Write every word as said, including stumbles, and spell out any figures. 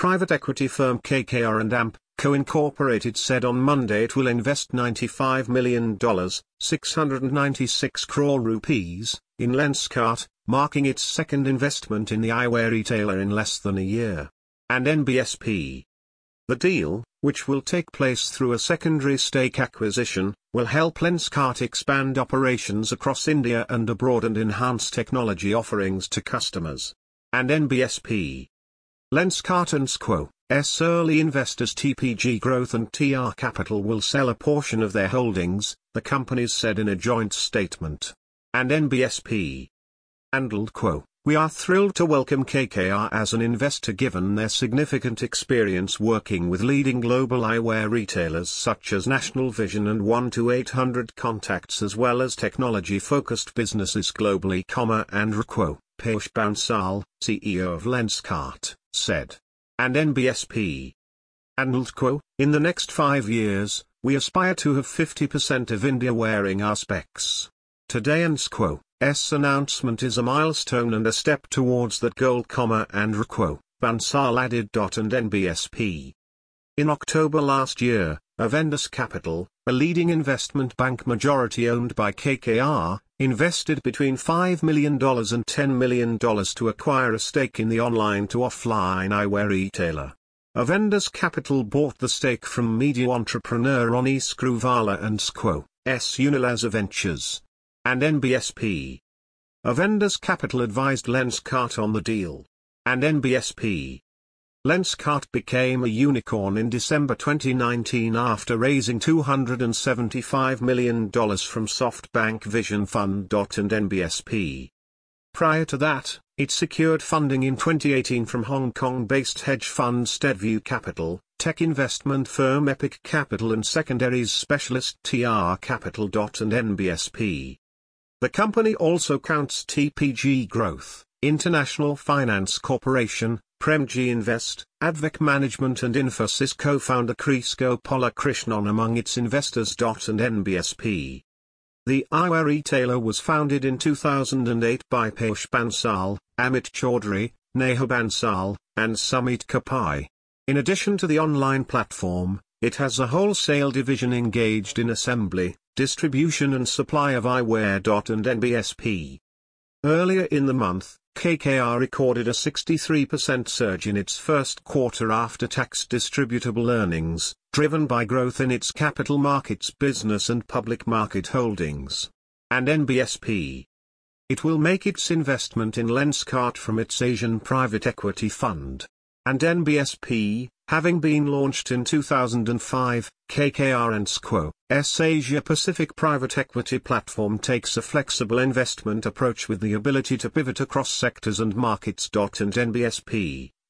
Private equity firm K K R and A M P Co. Incorporated said on Monday it will invest ninety-five million dollars, six hundred ninety-six crore rupees, in Lenskart, marking its second investment in the eyewear retailer in less than a year. And N B S P. The deal, which will take place through a secondary stake acquisition, will help Lenskart expand operations across India and abroad and enhance technology offerings to customers. And N B S P. Lenskart and Squo's early investors T P G Growth and T R Capital will sell a portion of their holdings, the companies said in a joint statement. And N B S P. And Quo, we are thrilled to welcome K K R as an investor given their significant experience working with leading global eyewear retailers such as National Vision and one to eight hundred Contacts as well as technology-focused businesses globally, and Quo, Piyush Bansal, C E O of Lenskart, said. And N B S P. And Quo, in the next five years, we aspire to have fifty percent of India wearing our specs. Today and Squo's announcement is a milestone and a step towards that goal, and Quo, Bansal added. And N B S P. In October last year, Avendus Capital, a leading investment bank majority owned by K K R, invested between five million dollars and ten million dollars to acquire a stake in the online-to-offline eyewear retailer. Avendus Capital bought the stake from media entrepreneur Ronnie Screwvala and Squo's Unilaser Ventures. And N B S P. Avendus Capital advised Lenskart on the deal. And N B S P. Lenskart became a unicorn in December twenty nineteen after raising two hundred seventy-five million dollars from SoftBank Vision Fund. And N B S P. Prior to that, it secured funding in twenty eighteen from Hong Kong-based hedge fund SteadView Capital, tech investment firm Epic Capital and secondaries specialist T R Capital. And N B S P. The company also counts T P G Growth, International Finance Corporation, Premji Invest, Advik Management and Infosys co-founder Chris Gopalakrishnan among its investors. And N B S P. The eyewear retailer was founded in two thousand eight by Piyush Bansal, Amit Chaudhary, Neha Bansal, and Sumit Kapai. In addition to the online platform, it has a wholesale division engaged in assembly, distribution and supply of eyewear. And N B S P. Earlier in the month, K K R recorded a sixty-three percent surge in its first quarter after-tax distributable earnings, driven by growth in its capital markets business and public market holdings. And N B S P. It will make its investment in Lenskart from its Asian private equity fund. And N B S P, having been launched in two thousand five, K K R and Squo's Asia Pacific private equity platform takes a flexible investment approach with the ability to pivot across sectors and markets. And N B S P.